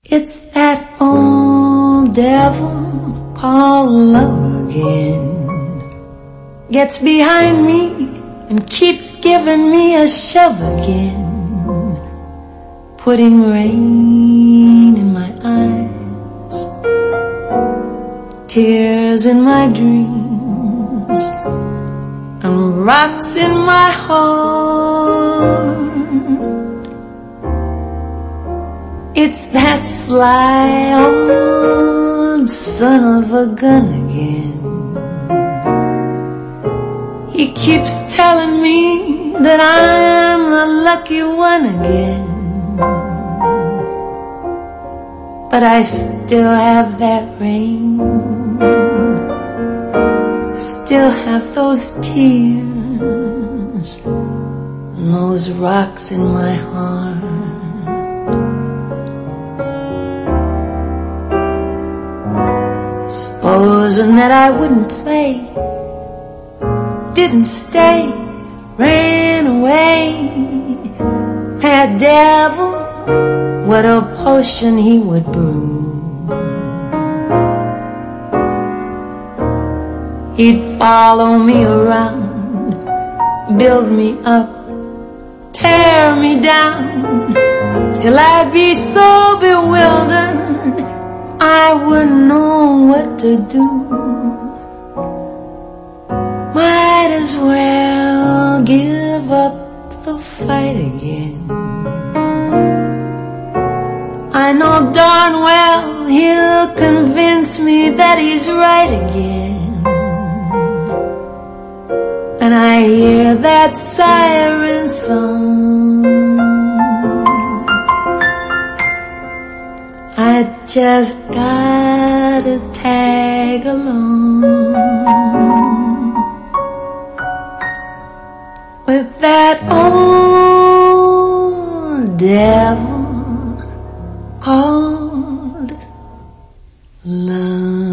It's that old devil called love again. Gets behind me and keeps giving me a shove again. Putting rain in my eyes, tears in my dreams, and rocks in my heart. It's that sly old son of a gun again. He keeps telling me that I'm the lucky one again. But I still have that rain, still have those tears, and those rocks in my heart. Supposing that I wouldn't play, didn't stay, ran away. That devil, what a potion he would brew. He'd follow me around, build me up, tear me down, till I'd be so bewildered I wouldn't know what to do. Might as well give up the fight again. I know darn well he'll convince me that he's right again. And I hear that siren song, I just gotta tag along with that old devil called love.